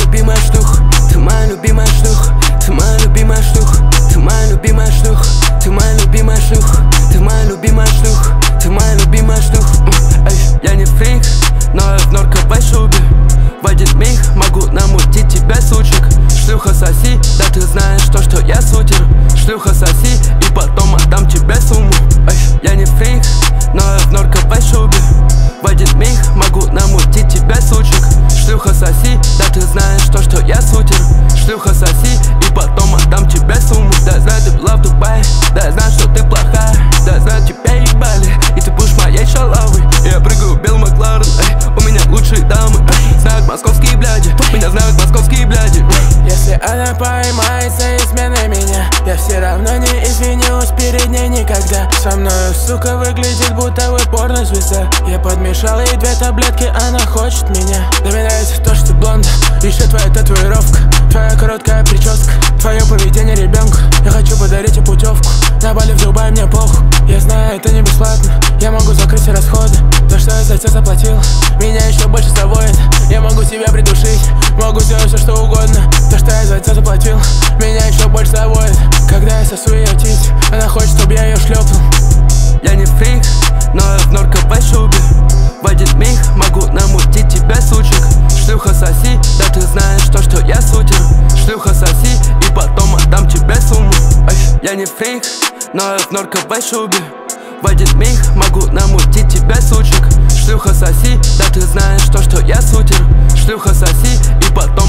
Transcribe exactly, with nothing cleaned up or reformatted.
любимая шлюха, ты моя любимая шлюха, ты моя любимая шлюха, ты моя любимая шлюха, ты моя любимая шлюха, ты моя любимая шлюха, ты моя любимая шлюха. Эй, я не фрик, но я в норковой шубе. В один миг могу намутить тебя, сучек. Шлюха соси, да ты знаешь то, что я сутер. Шлюха соси, и потом отдам тебе сумму. Эй, я не фрик, но я в норковой шубе. В один миг могу намутить тебя, сучек. Шлюха соси, да ты знаешь то, что я сутер. Шлюха соси, и потом отдам тебе сумму. Да знаю, ты была в Дубае, да знаю, что ты плохая. Да знаю, тебя ебали, и ты будешь моей шалавой. Я прыгаю в белый Макларен, эй, у меня лучшие дамы, эй. Знают московские бляди, меня знают московские бляди. Если она поймается изменой меня, я все равно не извинюсь перед ней никогда. Со мною, сука, выглядит будто вы порнозвезда. Я подмешал ей две таблетки, она хочет меня. Да мне нравится то, что ты блонда, еще твоя татуировка, твоя короткая прическа, твое поведение ребенка. Я хочу подарить ей путевку на Бали, в Дубай, мне похуй. Я знаю, это не бесплатно, я могу закрыть все расходы. То, что я за тебя заплатил, меня еще больше заводит. Я могу тебя придушить, могу сделать все, что угодно. То, что я за тебя заплатил, меня еще больше заводит. Когда я сосу ее тить, она хочет, чтобы я ее шлепнул. Я не фрик, но я в норковой шубе. В один миг могу намутить тебя, сучек. Шлюха соси, да ты знаешь то, что я сутер. Шлюха соси, и потом отдам тебе сумму. Эй, я не фрик, но я в норковой шубе. В один миг могу намутить тебя, сучек. Шлюха соси, да ты знаешь то, что я сутер. Шлюха соси, и потом